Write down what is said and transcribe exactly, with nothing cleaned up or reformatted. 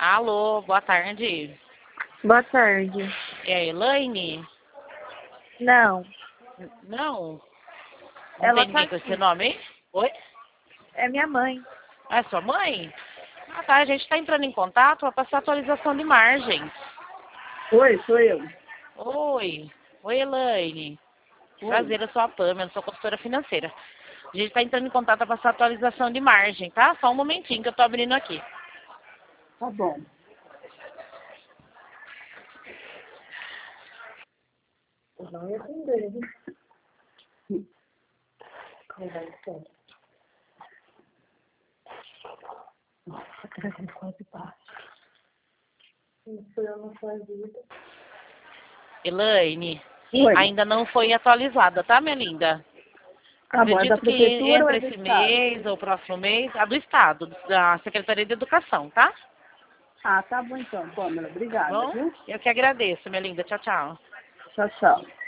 Alô, boa tarde. Boa tarde. É a Elaine? Não, N- Não? Não ela tem tá ninguém com esse aqui. nome, hein? Oi? É minha mãe. Ah, é sua mãe? Ah, tá. A gente está entrando em contato para passar atualização de margens. Oi, sou eu. Oi. Oi, Elaine. Oi. Prazer, eu sou a Pamela, sou consultora financeira. A gente está entrando em contato para passar atualização de margem, tá? Só um momentinho que eu tô abrindo aqui. Tá bom. Eu não ia atender, viu? Conversa. Nossa, cara, é quase baixo. Isso eu não fazia. Elaine, Oi. ainda não foi atualizada, tá, minha linda? Tá bom, é da Acredito que prefeitura ou é entre do esse estado? mês ou próximo mês, a do Estado, da Secretaria de Educação, tá? Ah, tá bom então, Pamela. Tá Obrigada, bom? viu? Eu que agradeço, minha linda. Tchau, tchau. Tchau, tchau.